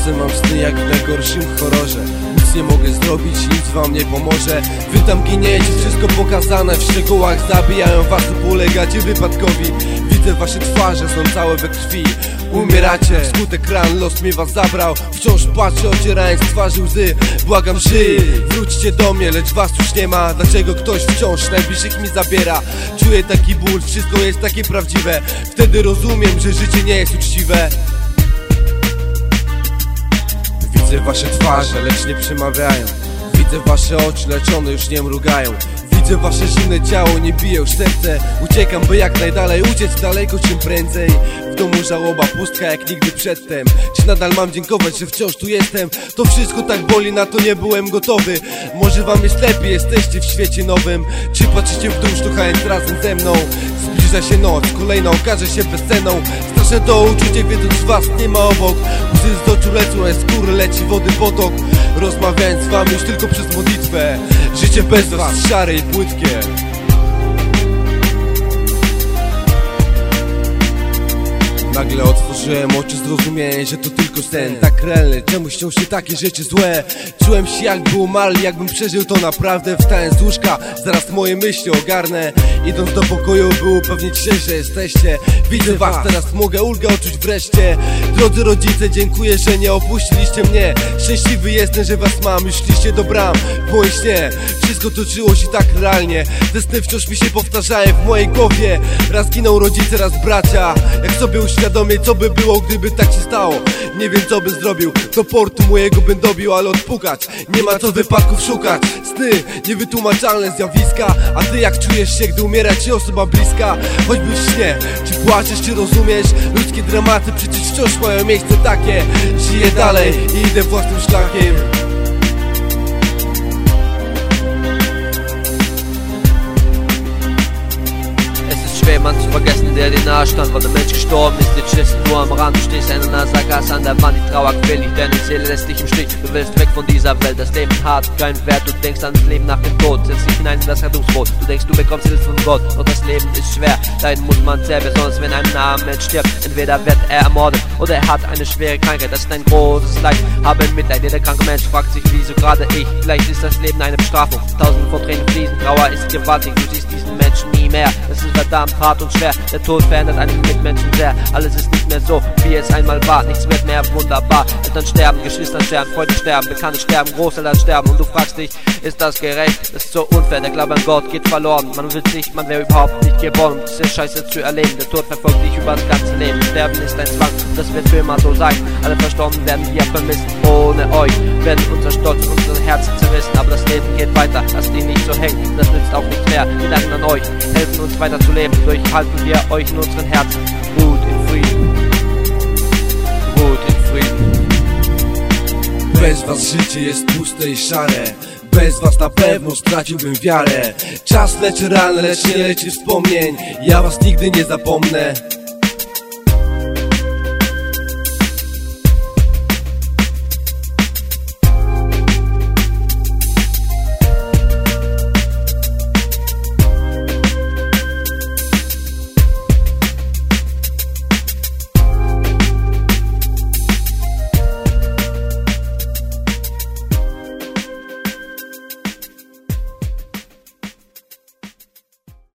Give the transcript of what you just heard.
Czasem mam sny jak w najgorszym horrorze. Nic nie mogę zrobić, nic wam nie pomoże. Wy tam giniecie, wszystko pokazane w szczegółach. Zabijają was, ulegacie wypadkowi. Widzę wasze twarze, są całe we krwi. Umieracie, wskutek ran, los mnie was zabrał. Wciąż patrzę, ocierając z twarzy łzy. Błagam, żyj, wróćcie do mnie, lecz was już nie ma. Dlaczego ktoś wciąż najbliższych mi zabiera? Czuję taki ból, wszystko jest takie prawdziwe. Wtedy rozumiem, że życie nie jest uczciwe. Widzę wasze twarze, lecz nie przemawiają. Widzę wasze oczy, lecz one już nie mrugają. Widzę wasze zimne ciało, nie bije już serce. Uciekam, by jak najdalej uciec daleko, czym prędzej. W domu żałoba, pustka jak nigdy przedtem. Czy nadal mam dziękować, że wciąż tu jestem? To wszystko tak boli, na to nie byłem gotowy. Może wam jest lepiej, jesteście w świecie nowym. Czy patrzycie w dół, sztuchając razem ze mną? Zbliża się noc, kolejna okaże się bezcenną. Straszne to uczucie, wiedząc, że was nie ma obok. Łzy z oczu lecą, a z skóry leci wody potok. Rozmawiając z wami już tylko przez modlitwę. Życie bez was, szare i płytkie. Nagle otworzyłem oczy, zrozumiałem, że to tylko sen. Tak realny, czemu śnią się takie rzeczy złe? Czułem się jakby umarli, jakbym przeżył to naprawdę. Wstałem z łóżka, zaraz moje myśli ogarnę. Idąc do pokoju, by upewnić się, że jesteście. Widzę was, teraz mogę ulgę odczuć wreszcie. Drodzy rodzice, dziękuję, że nie opuściliście mnie. Szczęśliwy jestem, że was mam, już szliście do bram. W moim śnie wszystko toczyło się tak realnie. Te sny wciąż mi się powtarzają w mojej głowie. Raz giną rodzice, raz bracia. Jak sobie uświadomię, co by było, gdyby tak się stało. Nie wiem, co bym zrobił, do portu mojego bym dobił, ale odpukać nie ma co wypadków szukać. Sny, niewytłumaczalne zjawiska. A ty jak czujesz się, gdy umiera ci osoba bliska? Choćby w śnie, czy płaczesz, czy rozumiesz? Ludzkie dramaty przecież wciąż mają miejsce takie. Żyję dalej i idę własnym szlakiem. Jemand zu vergessen, der dir nahe stand, weil der Mensch gestorben ist, jetzt stehst du nur am Rand. Du stehst in einer Sackgasse an der Wand, die Trauer quält dich, deine Seele lässt dich im Stich. Du willst weg von dieser Welt, das Leben hat keinen Wert. Du denkst an das Leben nach dem Tod, setzt dich hinein in das Rettungsboot. Du denkst, du bekommst Hilfe von Gott, doch das Leben ist schwer. Leiden muss man sehr, besonders wenn ein naher Mensch stirbt. Entweder wird er ermordet oder er hat eine schwere Krankheit, das ist ein großes Leid. Habe Mitleid, jeder kranke Mensch fragt sich, wieso gerade ich? Vielleicht ist das Leben eine Bestrafung, tausende von Tränen fließen, Trauer ist gewaltig. Du siehst diesen Menschen nie mehr, es ist verdammt hart und schwer. Der Tod verändert einen Mitmenschen sehr. Alles ist nicht mehr so, wie es einmal war. Nichts wird mehr wunderbar. Eltern sterben, Geschwister sterben, Freunde sterben, Bekannte sterben, Großeltern sterben. Und du fragst dich, ist das gerecht? Das ist so unfair, der Glaube an Gott geht verloren. Man will sich, man wäre überhaupt nicht geboren, diese Scheiße zu erleben. Der Tod verfolgt dich über das ganze Leben. Sterben ist ein Zwang, das wird für immer so sein. Alle Verstorbenen werden wir vermissen. Ohne euch werden unser Stolz und unsere Herzen zerrissen. Aber das Leben geht weiter, lasst ihn nicht so hängen. Das nützt auch nichts mehr. Wir danken an euch, helfen uns weiter zu leben. Durchhalten wir euch in unseren Herzen. Ruht in Frieden. Ruht in Frieden. Bez was życie jest puste i szare. Bez was na pewno straciłbym wiarę. Czas leczy rany, lecz nie leczy wspomnień. Ja was nigdy nie zapomnę.